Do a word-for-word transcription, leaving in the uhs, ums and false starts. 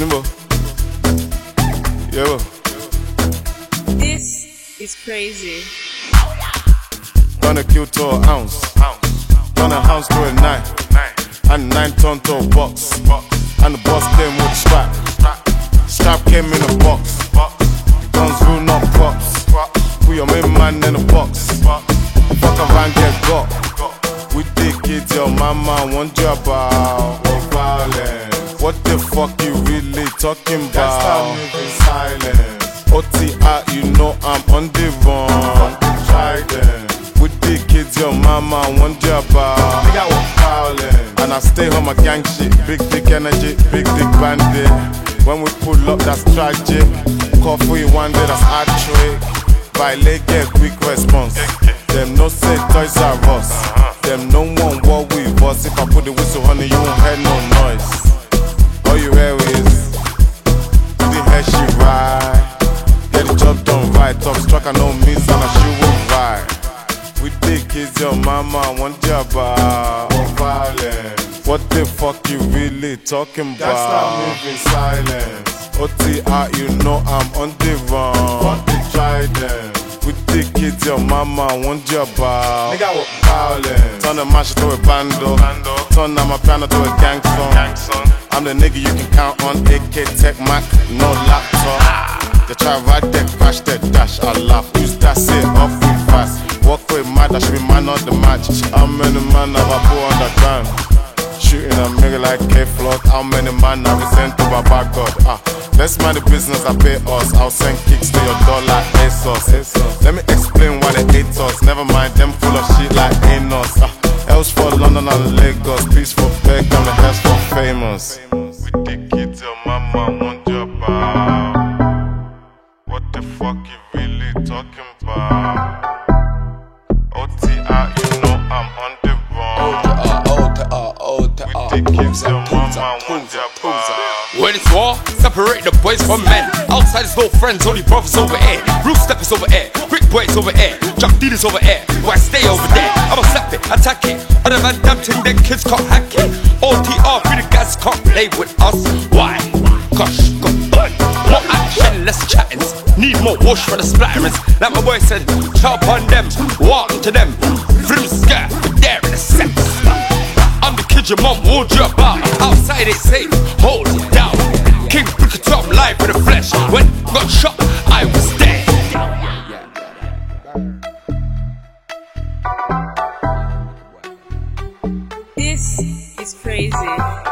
Nimbo. Yo. This is crazy. Gonna kill to an ounce. Gonna house to a nine. And nine ton to a box. And the boss came with strap. Strap came in a box. Guns rule not props. Put your main man in a box. Fuck around, get got. We dig it, your mama want you about. Or violence. What the fuck you really talking about? That's how moving silence. O T I, you know I'm on the run. Try them. We dig kids, your mama want you about. Nigga, what violence? And I stay on my gang shit. Big dick energy, big dick bandit. When we pull up, that's tragic. Coffee one day, that's hard trick. Violate, get quick response. Them no say Toys R Us. Them no one what we was. If I put the whistle on it, you won't hear no noise. All you hear is the hair she ride. Get the job done right. Top struck, I know miss and she will ride. We dig kids, your mama want you about. Violence. What the fuck you really talking about? That's not moving silence. O T I, you know I'm on the run. Fuck the trident. We dig kids, your mama want you about. Nigga, what violence? Turn the mash to a bando. Turn my piano to a gang song. I'm the nigga you can count on. A K Tech Mac, no laptop. They try ride that crash, that dash, I laugh. Use that, say off we fast. Walk with mad, I should be man on the match. How many man have I put on the ground? Shooting a nigga like K-Flood. How many man have we sent to Baba God? Ah, let's mind the business that pay us. I'll send kicks to your door like ASOS. Let me explain why they hate us. Never mind them full of shit like Anos. Ah, else for London and Lagos. Peace for Beck and the hell's for famous. We dig it till mama want you about. What the fuck you really talking about? O T I, you know I'm on the when it's war, separate the boys from men. Outside is no friends, only brothers over here. Real steppers over here, brick boys over here, drug dealers over here. Why stay over there? I'ma slap it, attack it. Other man damn thing, their kids can't hack it. O T R, free the guys can't play with us. Why? Gosh, go burn. More action, less chatting. Need more wash for the splatterings. Like my boy said, chop on them, walk to them. Frim skirt, but they're in a sense. I'm the kid your mom warned you about. Outside it's safe, hold it down. King Brick it up live in the flesh. When I got shot, I was dead. This is crazy.